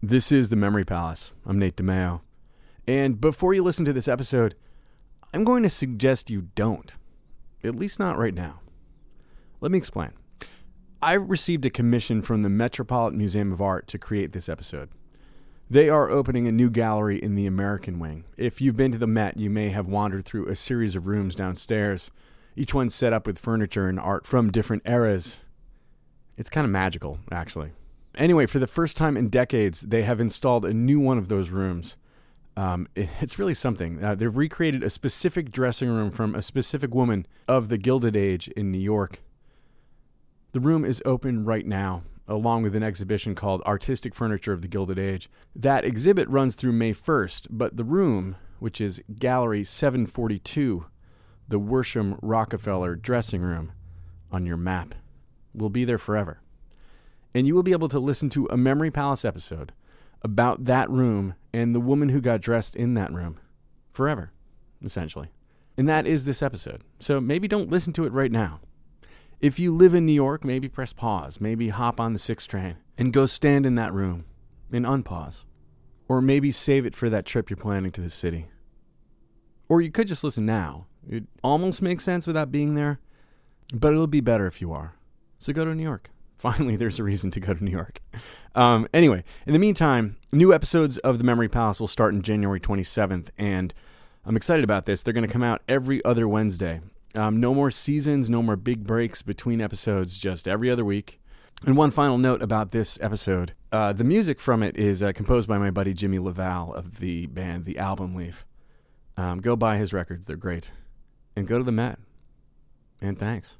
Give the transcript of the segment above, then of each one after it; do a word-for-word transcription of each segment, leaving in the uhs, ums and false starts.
This is The Memory Palace. I'm Nate DeMeo. And before you listen to this episode, I'm going to suggest you don't. At least not right now. Let me explain. I received a commission from the Metropolitan Museum of Art to create this episode. They are opening a new gallery in the American Wing. If you've been to the Met, you may have wandered through a series of rooms downstairs, each one set up with furniture and art from different eras. It's kind of magical, actually. Anyway, for the first time in decades, they have installed a new one of those rooms. Um, it, it's really something. Uh, they've recreated a specific dressing room from a specific woman of the Gilded Age in New York. The room is open right now, along with an exhibition called Artistic Furniture of the Gilded Age. That exhibit runs through May first, but the room, which is Gallery seven forty-two, the Worsham Rockefeller dressing room on your map, will be there forever. And you will be able to listen to a Memory Palace episode about that room and the woman who got dressed in that room forever, essentially. And that is this episode. So maybe don't listen to it right now. If you live in New York, maybe press pause. Maybe hop on the six train and go stand in that room and unpause. Or maybe save it for that trip you're planning to the city. Or you could just listen now. It almost makes sense without being there, but it'll be better if you are. So go to New York. Finally, there's a reason to go to New York. Um, anyway, in the meantime, new episodes of The Memory Palace will start on January twenty-seventh, and I'm excited about this. They're going to come out every other Wednesday. Um, no more seasons, no more big breaks between episodes, just every other week. And one final note about this episode. Uh, the music from it is uh, composed by my buddy Jimmy Laval of the band The Album Leaf. Um, go buy his records. They're great. And go to the Met. And thanks.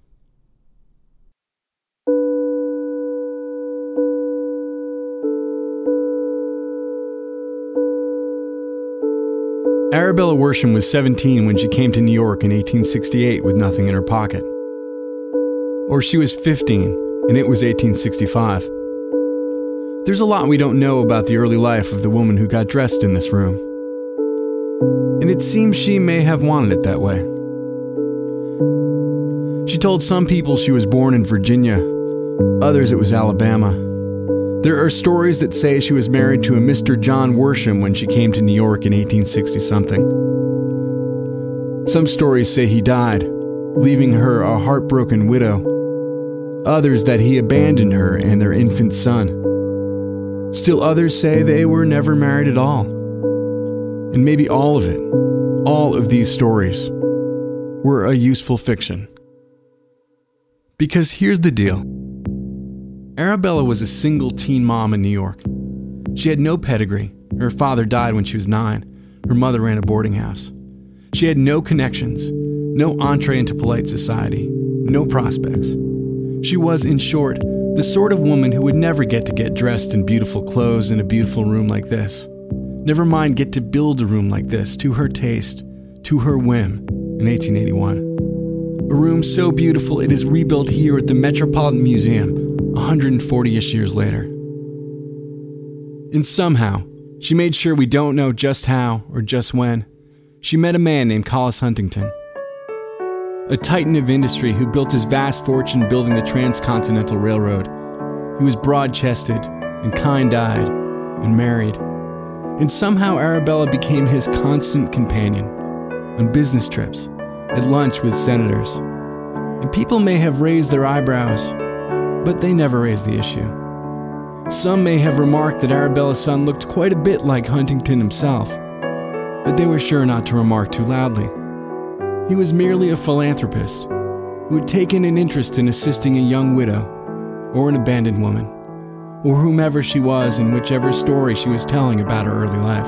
Arabella Worsham was seventeen when she came to New York in eighteen sixty-eight with nothing in her pocket. Or she was fifteen, and it was eighteen sixty-five. There's a lot we don't know about the early life of the woman who got dressed in this room. And it seems she may have wanted it that way. She told some people she was born in Virginia, others it was Alabama. There are stories that say she was married to a Mister John Worsham when she came to New York in eighteen sixty-something. Some stories say he died, leaving her a heartbroken widow. Others that he abandoned her and their infant son. Still others say they were never married at all. And maybe all of it, all of these stories, were a useful fiction. Because here's the deal. Arabella was a single teen mom in New York. She had no pedigree. Her father died when she was nine. Her mother ran a boarding house. She had no connections, no entree into polite society, no prospects. She was, in short, the sort of woman who would never get to get dressed in beautiful clothes in a beautiful room like this. Never mind get to build a room like this to her taste, to her whim, in eighteen eighty-one. A room so beautiful it is rebuilt here at the Metropolitan Museum one hundred forty-ish years later. And somehow, she made sure we don't know just how or just when, she met a man named Collis Huntington. A titan of industry who built his vast fortune building the Transcontinental Railroad. He was broad-chested and kind-eyed and married. And somehow Arabella became his constant companion on business trips, at lunch with senators. And people may have raised their eyebrows, but they never raised the issue. Some may have remarked that Arabella's son looked quite a bit like Huntington himself, but they were sure not to remark too loudly. He was merely a philanthropist who had taken an interest in assisting a young widow, or an abandoned woman, or whomever she was in whichever story she was telling about her early life.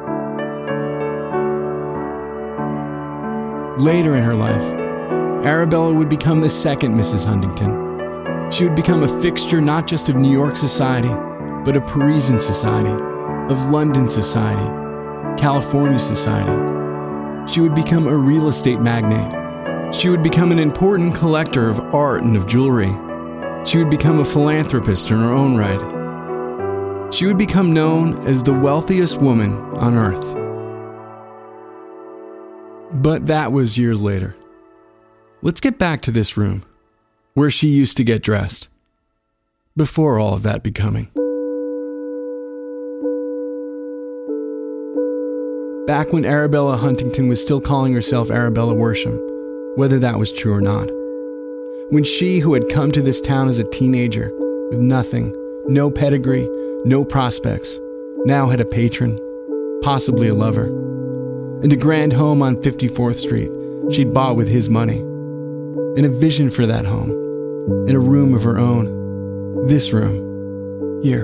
Later in her life, Arabella would become the second Missus Huntington. She would become a fixture not just of New York society, but of Parisian society, of London society, California society. She would become a real estate magnate. She would become an important collector of art and of jewelry. She would become a philanthropist in her own right. She would become known as the wealthiest woman on earth. But that was years later. Let's get back to this room, where she used to get dressed, before all of that becoming. Back when Arabella Huntington was still calling herself Arabella Worsham, whether that was true or not. When she, who had come to this town as a teenager, with nothing, no pedigree, no prospects, now had a patron, possibly a lover, and a grand home on fifty-fourth Street she'd bought with his money, and a vision for that home, and a room of her own, this room, here,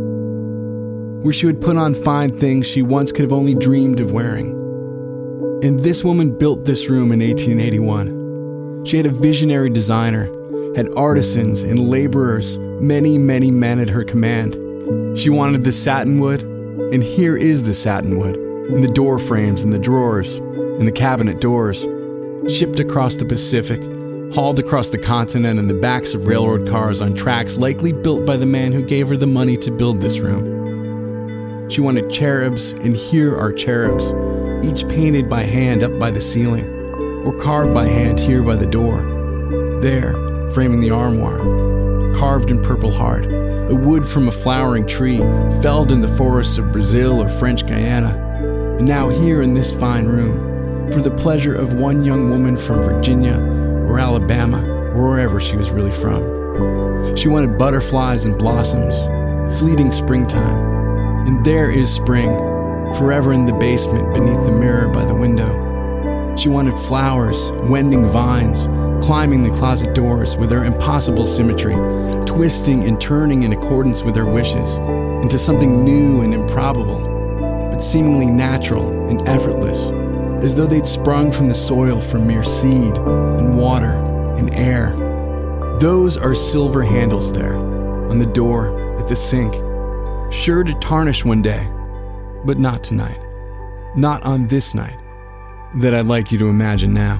where she would put on fine things she once could have only dreamed of wearing. And this woman built this room in eighteen eighty-one. She had a visionary designer, had artisans and laborers, many, many men at her command. She wanted the satinwood, and here is the satinwood, in the door frames and the drawers, and the cabinet doors, shipped across the Pacific, hauled across the continent in the backs of railroad cars on tracks likely built by the man who gave her the money to build this room. She wanted cherubs, and here are cherubs, each painted by hand up by the ceiling, or carved by hand here by the door. There, framing the armoire, carved in purple heart, a wood from a flowering tree, felled in the forests of Brazil or French Guiana, and now here in this fine room, for the pleasure of one young woman from Virginia or Alabama, or wherever she was really from. She wanted butterflies and blossoms, fleeting springtime, and there is spring, forever in the basement beneath the mirror by the window. She wanted flowers, wending vines, climbing the closet doors with their impossible symmetry, twisting and turning in accordance with her wishes into something new and improbable, but seemingly natural and effortless, as though they'd sprung from the soil from mere seed and water and air. Those are silver handles there, on the door, at the sink, sure to tarnish one day, but not tonight. Not on this night that I'd like you to imagine now.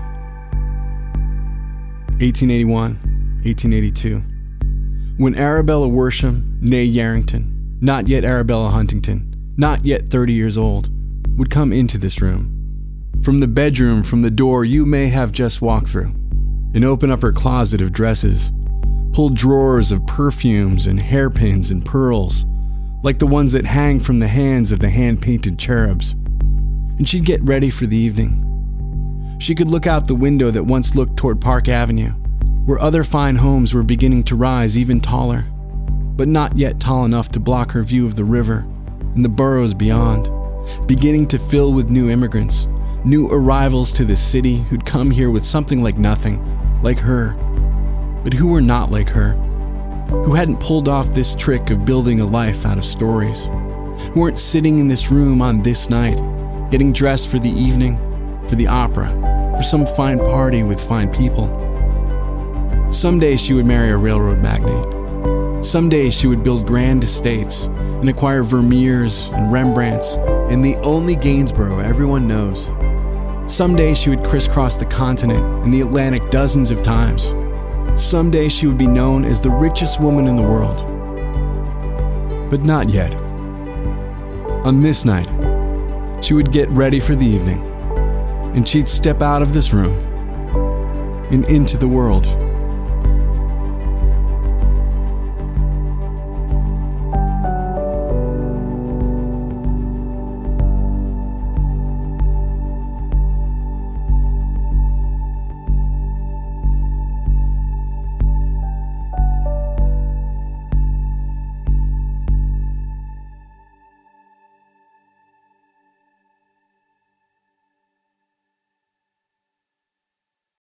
eighteen eighty-one, eighteen eighty-two. When Arabella Worsham, née Yarrington, not yet Arabella Huntington, not yet thirty years old, would come into this room. From the bedroom, from the door you may have just walked through, and open up her closet of dresses, pull drawers of perfumes and hairpins and pearls, like the ones that hang from the hands of the hand-painted cherubs, and she'd get ready for the evening. She could look out the window that once looked toward Park Avenue, where other fine homes were beginning to rise even taller, but not yet tall enough to block her view of the river and the boroughs beyond, beginning to fill with new immigrants, new arrivals to the city who'd come here with something like nothing, like her, but who were not like her, who hadn't pulled off this trick of building a life out of stories, who weren't sitting in this room on this night, getting dressed for the evening, for the opera, for some fine party with fine people. Someday she would marry a railroad magnate. Someday she would build grand estates and acquire Vermeers and Rembrandts and the only Gainsborough everyone knows. Someday she would crisscross the continent and the Atlantic dozens of times. Someday she would be known as the richest woman in the world. But not yet. On this night, she would get ready for the evening, and she'd step out of this room and into the world.